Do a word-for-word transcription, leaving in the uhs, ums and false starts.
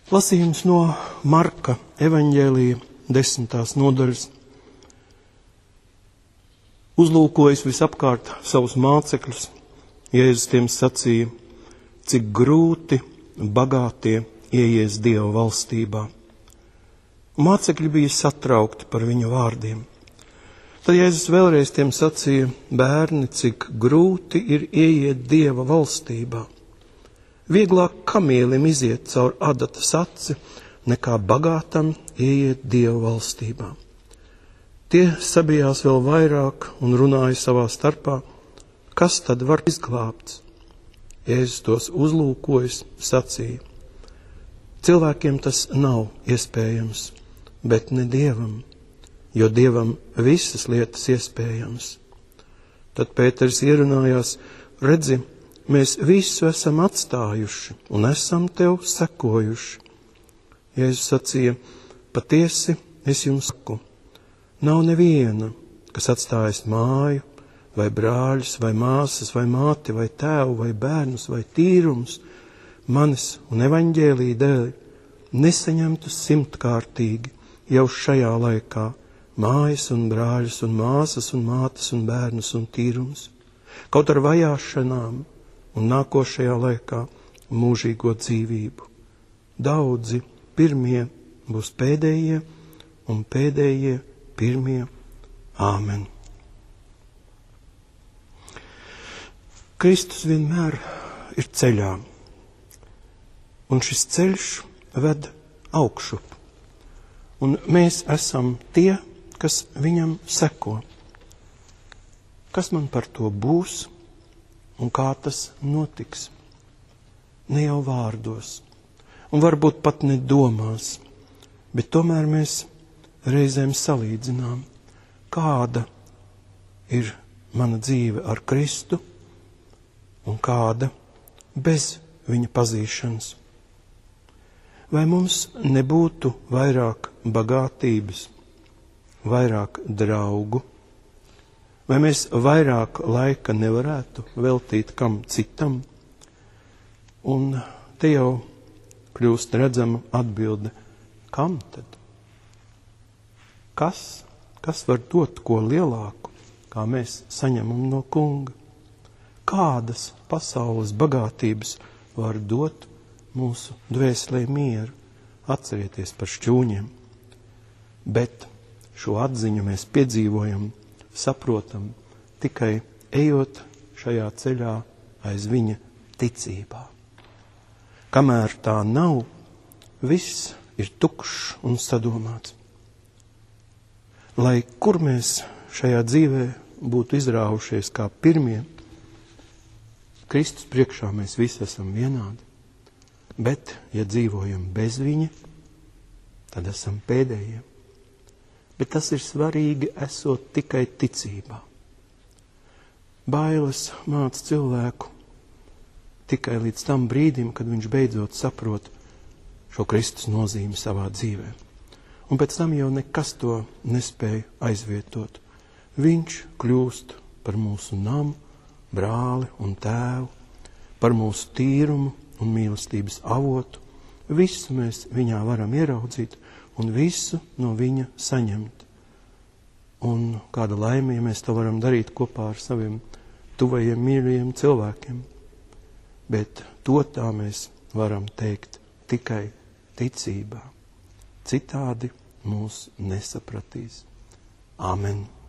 Lasījums no Marka evaņģēlija desmitās nodaļas. Uzlūkojis visapkārt savus mācekļus, Jēzus tiem sacīja, cik grūti bagātie ieies Dieva valstībā. Mācekļi bija satraukti par viņu vārdiem. Tad Jēzus vēlreiz tiem sacīja, bērni, cik grūti ir ieiet Dieva valstībā. Vieglāk kamielim iziet caur adatas aci, nekā bagātam ieiet Dieva valstībā. Tie sabijās vēl vairāk un runāja savā starpā, kas tad var izglābts? Jēzus tos uzlūkojis, sacīja, cilvēkiem tas nav iespējams, bet ne Dievam, jo Dievam visas lietas iespējams. Tad Pēters ierunājās, redzi, mēs visu esam atstājuši un esam tev sekojuši. Jēzus sacīja, patiesi es jums saku, nav neviena, kas atstājas māju, vai brāļus, vai māsas, vai māti, vai tēvu, vai bērnus, vai tīrums, manis un evaņģēlija dēļ, nesaņemtu simtkārtīgi jau šajā laikā mājas un brāļus un māsas un mātes un bērnus un tīrums, kaut ar vajāšanām un nākošajā laikā mūžīgo dzīvību. Daudzi pirmie būs pēdējie un pēdējie pirmie. Āmen. Kristus vienmēr ir ceļā, un šis ceļš ved augšup, un mēs esam tie, kas viņam seko. Kas man par to būs un kā tas notiks? Ne jau vārdos, un varbūt pat ne domās, bet tomēr mēs reizēm salīdzinām, kāda ir mana dzīve ar Kristu un kāda bez viņa pazīšanas. Vai mums nebūtu vairāk bagātības, vairāk draugu, vai mēs vairāk laika nevarētu veltīt kam citam? Un te jau kļūst redzama atbilde, kam tad? Kas, kas var dot ko lielāku, kā mēs saņemam no Kunga? Kādas pasaules bagātības var dot mūsu dvēselē mieru? Atcerieties par šķūņiem. Bet šo atziņu mēs piedzīvojam, saprotam tikai ejot šajā ceļā aiz viņa ticībā. Kamēr tā nav, viss ir tukšs un sadomāts. Lai kur mēs šajā dzīvē būtu izrāvušies kā pirmie, Kristus priekšā mēs visi esam vienādi, bet, ja dzīvojam bez viņa, tad esam pēdējie. Bet tas ir svarīgi esot tikai ticībā. Bailes māca cilvēku tikai līdz tam brīdim, kad viņš beidzot saprot šo Kristus nozīmi savā dzīvē. Un pēc tam jau nekas to nespēja aizvietot. Viņš kļūst par mūsu namu, brāli un tēvu, par mūsu tīrumu un mīlestības avotu. Visu mēs viņā varam ieraudzīt un visu no viņa saņemt. Un kāda laime, ja mēs to varam darīt kopā ar saviem tuvajiem mīļajiem cilvēkiem. Bet to tā mēs varam teikt tikai ticībā. Citādi mūs nesapratīs. Āmen.